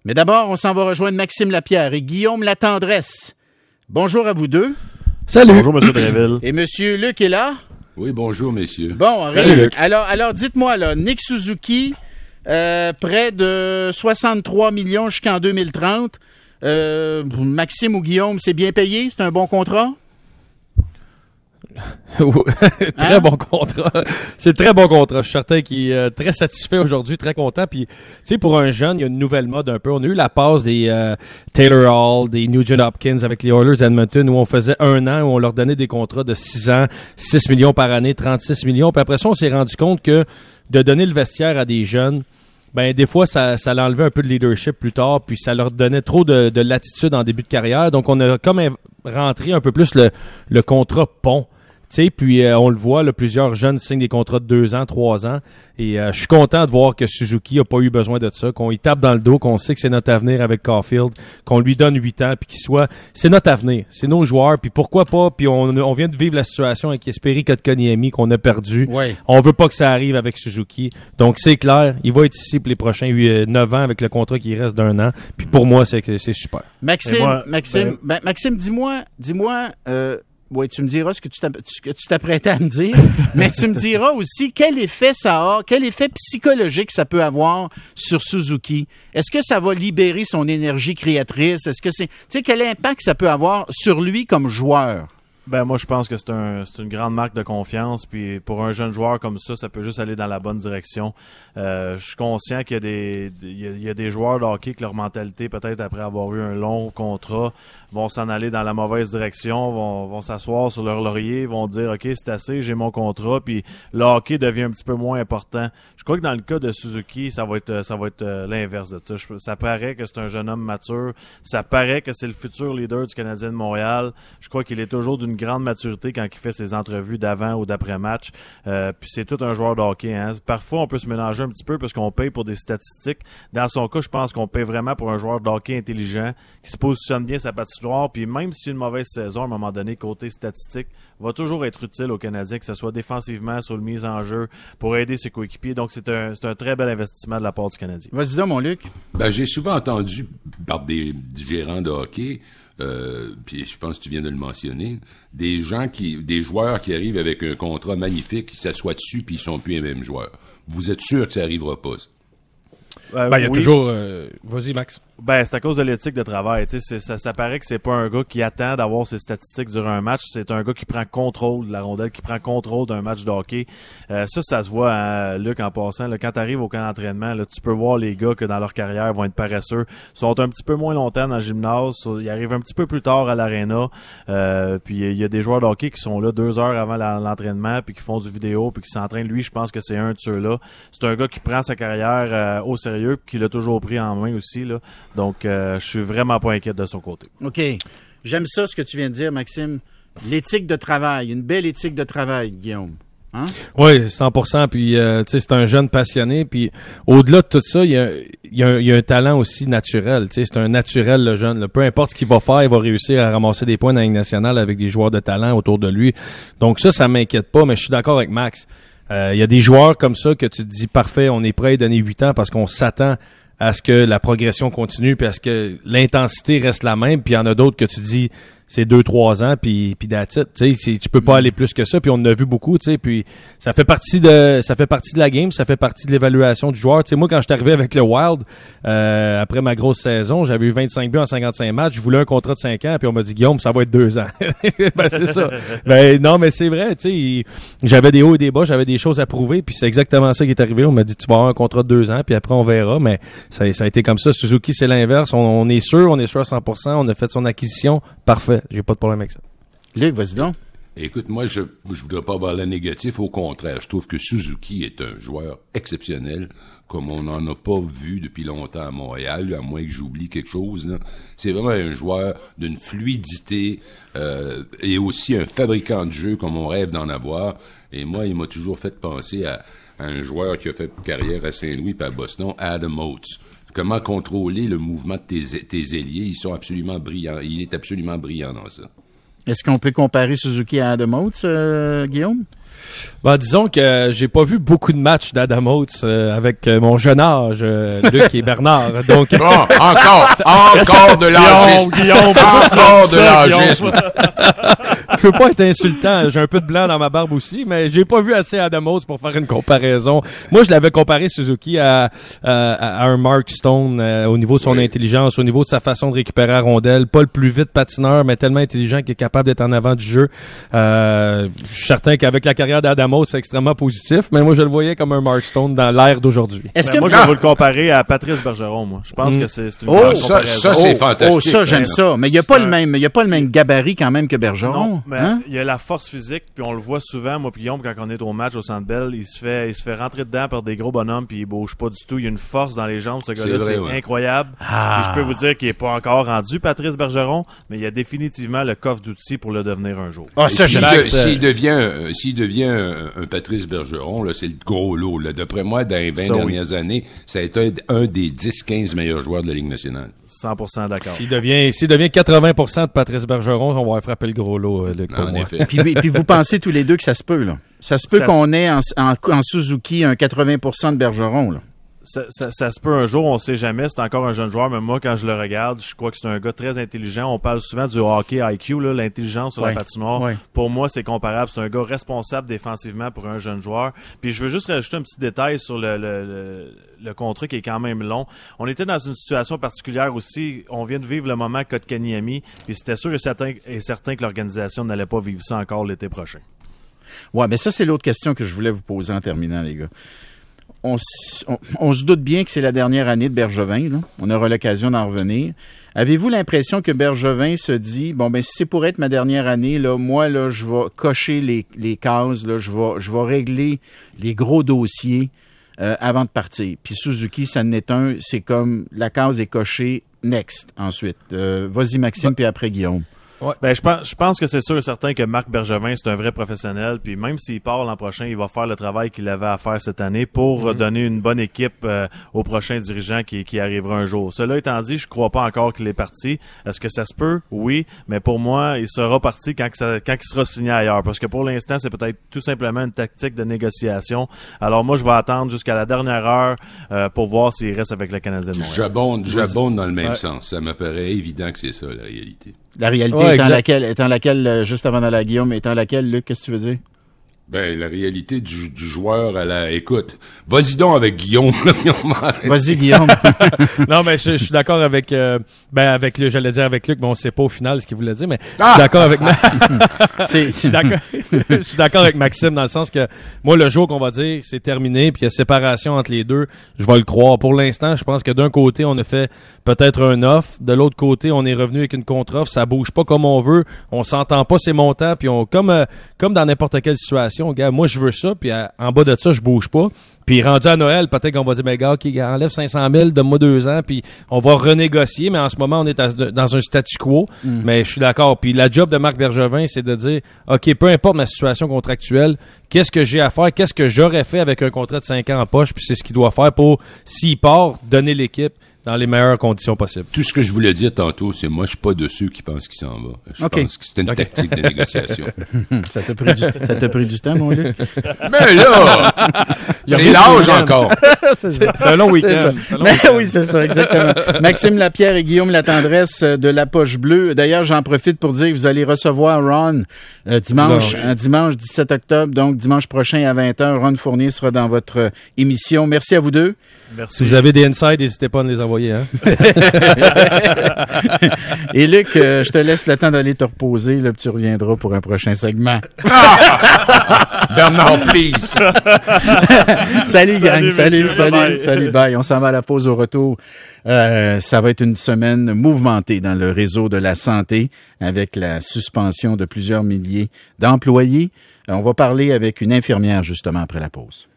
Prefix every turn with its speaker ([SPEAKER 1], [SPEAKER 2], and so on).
[SPEAKER 1] Mais d'abord, on s'en va rejoindre Maxime Lapierre et Guillaume Latendresse. Bonjour à vous deux.
[SPEAKER 2] Salut. Bonjour, M. Dreville.
[SPEAKER 1] Et M. Luc est là?
[SPEAKER 3] Oui, bonjour, messieurs.
[SPEAKER 1] Bon,
[SPEAKER 2] Salut, Luc.
[SPEAKER 1] Alors dites-moi, là, Nick Suzuki, près de 63 millions jusqu'en 2030. Maxime ou Guillaume, c'est bien payé? C'est un bon contrat?
[SPEAKER 2] Très bon contrat. C'est très bon contrat. Je suis certain qu'il est très satisfait aujourd'hui, très content. Puis, tu sais, pour un jeune, il y a une nouvelle mode un peu. On a eu la passe des Taylor Hall, des Nugent Hopkins avec les Oilers d'Edmonton où on faisait 1 an, où on leur donnait des contrats de 6 ans, 6 millions par année, 36 millions. Puis après ça, on s'est rendu compte que de donner le vestiaire à des jeunes, ben des fois, ça l'enlevait un peu de leadership plus tard, puis ça leur donnait trop de latitude en début de carrière. Donc, on a comme rentré un peu plus le contrat pont. Tu sais, puis on le voit, là, plusieurs jeunes signent des contrats de 2 ans, 3 ans. Et je suis content de voir que Suzuki a pas eu besoin de ça, qu'on y tape dans le dos, qu'on sait que c'est notre avenir avec Caulfield, qu'on lui donne 8 ans, puis qu'il soit... C'est notre avenir, c'est nos joueurs, puis pourquoi pas, puis on vient de vivre la situation avec Jesperi Kotkaniemi qu'on a perdu.
[SPEAKER 1] Ouais.
[SPEAKER 2] On veut pas que ça arrive avec Suzuki. Donc c'est clair, il va être ici pour les prochains 9 ans avec le contrat qui reste d'1 an. Puis pour moi, c'est super.
[SPEAKER 1] Maxime, dis-moi, oui, tu me diras ce que tu t'apprêtais à me dire, mais tu me diras aussi quel effet ça a, quel effet psychologique ça peut avoir sur Suzuki. Est-ce que ça va libérer son énergie créatrice? Est-ce que tu sais, quel impact ça peut avoir sur lui comme joueur?
[SPEAKER 4] Ben moi je pense que c'est une grande marque de confiance, puis pour un jeune joueur comme ça peut juste aller dans la bonne direction. Je suis conscient qu'il y a des joueurs de hockey que leur mentalité, peut-être après avoir eu un long contrat, vont s'en aller dans la mauvaise direction, vont s'asseoir sur leur laurier, vont dire OK, c'est assez, j'ai mon contrat, puis le hockey devient un petit peu moins important. Je crois que dans le cas de Suzuki, ça va être l'inverse de ça. Ça paraît que c'est un jeune homme mature, ça paraît que c'est le futur leader du Canadien de Montréal. Je crois qu'il est toujours d'une grande maturité quand il fait ses entrevues d'avant ou d'après-match. Puis c'est tout un joueur de hockey. Hein. Parfois, on peut se mélanger un petit peu parce qu'on paye pour des statistiques. Dans son cas, je pense qu'on paye vraiment pour un joueur de hockey intelligent qui se positionne bien sa patinoire. Puis même si une mauvaise saison, à un moment donné, côté statistique, va toujours être utile aux Canadiens, que ce soit défensivement, sur le mise en jeu, pour aider ses coéquipiers. Donc c'est un très bel investissement de la part du Canadien.
[SPEAKER 1] Vas-y donc, mon Luc.
[SPEAKER 3] Ben, j'ai souvent entendu par des gérants de hockey, puis je pense que tu viens de le mentionner, des joueurs qui arrivent avec un contrat magnifique, qui s'assoient dessus puis ils sont plus les mêmes joueurs. Vous êtes sûr que ça arrivera pas?
[SPEAKER 2] Il y a toujours... Vas-y, Max.
[SPEAKER 4] Ben, c'est à cause de l'éthique de travail. Tu sais, ça paraît que c'est pas un gars qui attend d'avoir ses statistiques durant un match. C'est un gars qui prend contrôle de la rondelle, qui prend contrôle d'un match de hockey. Ça se voit, hein, Luc, en passant. Là, quand tu arrives au camp d'entraînement, là, tu peux voir les gars que dans leur carrière vont être paresseux. Ils sont un petit peu moins longtemps dans le gymnase. Ils arrivent un petit peu plus tard à l'aréna. Puis il y a des joueurs de hockey qui sont là 2 heures avant l'entraînement, puis qui font du vidéo, puis qui s'entraînent. Lui, je pense que c'est un de ceux-là. C'est un gars qui prend sa carrière au sérieux, puis qui l'a toujours pris en main aussi, là. Donc, je suis vraiment pas inquiet de son côté.
[SPEAKER 1] OK. J'aime ça, ce que tu viens de dire, Maxime. L'éthique de travail. Une belle éthique de travail, Guillaume. Hein?
[SPEAKER 2] Oui, 100%. Puis, tu sais, c'est un jeune passionné. Puis, au-delà de tout ça, il y a un talent aussi naturel. Tu sais, c'est un naturel, le jeune. Là. Peu importe ce qu'il va faire, il va réussir à ramasser des points dans la Ligue nationale avec des joueurs de talent autour de lui. Donc, ça m'inquiète pas. Mais je suis d'accord avec Max. Il y a des joueurs comme ça que tu te dis, parfait, on est prêt à lui donner 8 ans parce qu'on s'attend à ce que la progression continue, puis à ce que l'intensité reste la même, puis il y en a d'autres que tu dis c'est 2-3 ans, puis that's it. Tu sais, tu peux pas aller plus que ça, puis on en a vu beaucoup, tu sais, puis ça fait partie de la game, ça fait partie de l'évaluation du joueur. Tu sais, moi, quand je suis arrivé avec le Wild, après ma grosse saison, j'avais eu 25 buts en 55 matchs, je voulais un contrat de 5 ans, puis on m'a dit, Guillaume, ça va être 2 ans. Ben, c'est ça. Ben, non, mais c'est vrai, tu sais, j'avais des hauts et des bas, j'avais des choses à prouver, puis c'est exactement ça qui est arrivé. On m'a dit, tu vas avoir un contrat de 2 ans, puis après, on verra, mais ça a été comme ça. Suzuki, c'est l'inverse. On est sûr à 100%, on a fait son acquisition, parfait. J'ai pas de problème avec ça.
[SPEAKER 1] Luc, vas-y donc.
[SPEAKER 3] Écoute, moi, je voudrais pas avoir la négatif. Au contraire, je trouve que Suzuki est un joueur exceptionnel, comme on n'en a pas vu depuis longtemps à Montréal, à moins que j'oublie quelque chose, là. C'est vraiment un joueur d'une fluidité et aussi un fabricant de jeu comme on rêve d'en avoir. Et moi, il m'a toujours fait penser à un joueur qui a fait carrière à Saint-Louis et à Boston, Adam Oates. Comment contrôler le mouvement de tes ailiers. Ils sont absolument brillants. Il est absolument brillant dans ça.
[SPEAKER 1] Est-ce qu'on peut comparer Suzuki à Adam Oates, Guillaume?
[SPEAKER 2] Ben, disons que j'ai pas vu beaucoup de matchs d'Adam Oates avec mon jeune âge, Luc et Bernard. Donc
[SPEAKER 3] Encore de l'âgisme. Encore de l'âgisme.
[SPEAKER 2] Je veux pas être insultant, j'ai un peu de blanc dans ma barbe aussi, mais j'ai pas vu assez Adam Oates pour faire une comparaison. Moi, je l'avais comparé Suzuki à un Mark Stone au niveau de son intelligence, au niveau de sa façon de récupérer la rondelle, pas le plus vite patineur, mais tellement intelligent qu'il est capable d'être en avant du jeu. Je suis certain qu'avec la carrière d'Adam Oates, c'est extrêmement positif, mais moi, je le voyais comme un Mark Stone dans l'ère d'aujourd'hui.
[SPEAKER 4] Moi, je vais vous le comparer à Patrice Bergeron, moi. Je pense que c'est une grande comparaison.
[SPEAKER 3] Ça, c'est fantastique.
[SPEAKER 1] Ça, j'aime ça. Mais il y a pas le même gabarit quand même que Bergeron.
[SPEAKER 4] Non, mais il y a la force physique, puis on le voit souvent, moi puis Guillaume, quand on est au match au Centre Bell, il se fait rentrer dedans par des gros bonhommes, puis il bouge pas du tout. Il y a une force dans les jambes, ce gars-là, c'est incroyable. Puis je peux vous dire qu'il est pas encore rendu, Patrice Bergeron, mais il a définitivement le coffre d'outils pour le devenir un jour.
[SPEAKER 3] S'il devient un Patrice Bergeron, là, c'est le gros lot. Là. D'après moi, dans les 20 dernières années, ça a été un des 10-15 meilleurs joueurs de la Ligue nationale.
[SPEAKER 4] 100% d'accord.
[SPEAKER 2] S'il devient 80% de Patrice Bergeron, on va frapper le gros lot, Luc, pour moi.
[SPEAKER 1] Puis vous pensez tous les deux que ça se peut, là? Ça se peut qu'on ait en Suzuki un 80% de Bergeron, là?
[SPEAKER 4] Ça se peut un jour, on sait jamais, c'est encore un jeune joueur, mais moi, quand je le regarde, je crois que c'est un gars très intelligent. On parle souvent du hockey IQ, là, l'intelligence sur la patinoire. Ouais. Pour moi, c'est comparable. C'est un gars responsable défensivement pour un jeune joueur. Puis je veux juste rajouter un petit détail sur le contrat qui est quand même long. On était dans une situation particulière aussi. On vient de vivre le moment Kotkaniemi, puis c'était sûr et certain que l'organisation n'allait pas vivre ça encore l'été prochain.
[SPEAKER 1] Ouais, mais ça, c'est l'autre question que je voulais vous poser en terminant, les gars. On se doute bien que c'est la dernière année de Bergevin, là. On aura l'occasion d'en revenir. Avez-vous l'impression que Bergevin se dit, bon, ben, si c'est pour être ma dernière année, là, moi, là, je vais cocher les cases, là, je vais régler les gros dossiers, avant de partir. Puis Suzuki, ça n'est un, c'est comme, la case est cochée, next, ensuite. Vas-y, Maxime, puis après Guillaume.
[SPEAKER 4] Ouais. Ben, je pense que c'est sûr et certain que Marc Bergevin, c'est un vrai professionnel. Puis même s'il part l'an prochain, il va faire le travail qu'il avait à faire cette année pour donner une bonne équipe au prochain dirigeant qui arrivera un jour. Cela étant dit, je crois pas encore qu'il est parti. Est-ce que ça se peut? Oui. Mais pour moi, il sera parti quand il sera signé ailleurs. Parce que pour l'instant, c'est peut-être tout simplement une tactique de négociation. Alors moi, je vais attendre jusqu'à la dernière heure pour voir s'il reste avec le Canadien de Montréal.
[SPEAKER 3] J'abonde dans le même sens. Ça me paraît évident que c'est ça, la réalité.
[SPEAKER 1] La réalité étant laquelle, juste avant d'aller à Guillaume, étant laquelle, Luc, qu'est-ce que tu veux dire?
[SPEAKER 3] Ben, la réalité du joueur à la... Écoute, vas-y donc avec Guillaume.
[SPEAKER 1] Vas-y, Guillaume.
[SPEAKER 2] Non, mais je suis d'accord avec j'allais dire avec Luc, mais on sait pas au final ce qu'il voulait dire, mais je suis d'accord avec je suis d'accord avec Maxime dans le sens que moi, le jour qu'on va dire c'est terminé, puis il y a séparation entre les deux, je vais le croire. Pour l'instant, je pense que d'un côté, on a fait peut-être un offre, de l'autre côté, on est revenu avec une contre-offre, ça bouge pas comme on veut, on s'entend pas ces montants, puis comme dans n'importe quelle situation, gars, moi je veux ça, puis en bas de ça, je bouge pas. Puis rendu à Noël, peut-être qu'on va dire, ben gars, OK, enlève 500 000, donne-moi 2 ans, puis on va renégocier, mais en ce moment, on est dans un statu quo. Mais je suis d'accord. Puis la job de Marc Bergevin, c'est de dire, OK, peu importe ma situation contractuelle, qu'est-ce que j'ai à faire, qu'est-ce que j'aurais fait avec un contrat de 5 ans en poche, puis c'est ce qu'il doit faire pour, s'il part, donner l'équipe dans les meilleures conditions possibles.
[SPEAKER 3] Tout ce que je voulais dire tantôt, c'est moi, je suis pas de ceux qui pensent qu'il s'en va. Je pense que c'est une tactique de négociation.
[SPEAKER 1] Ça t'a pris du temps, mon Luc?
[SPEAKER 3] Mais là! C'est l'âge encore!
[SPEAKER 2] C'est un long week-end.
[SPEAKER 1] Oui, c'est ça, exactement. Maxime Lapierre et Guillaume Latendresse de La Poche Bleue. D'ailleurs, j'en profite pour dire que vous allez recevoir Ron dimanche 17 octobre, donc dimanche prochain à 20h. Ron Fournier sera dans votre émission. Merci à vous deux.
[SPEAKER 4] Merci.
[SPEAKER 2] Si vous avez des insights, n'hésitez pas à nous les envoyer. Hein?
[SPEAKER 1] Et Luc, je te laisse le temps d'aller te reposer, là, puis tu reviendras pour un prochain segment.
[SPEAKER 3] Bernard, please!
[SPEAKER 1] Salut, gang! Salut, bye! On s'en va à la pause au retour. Ça va être une semaine mouvementée dans le réseau de la santé avec la suspension de plusieurs milliers d'employés. On va parler avec une infirmière justement après la pause.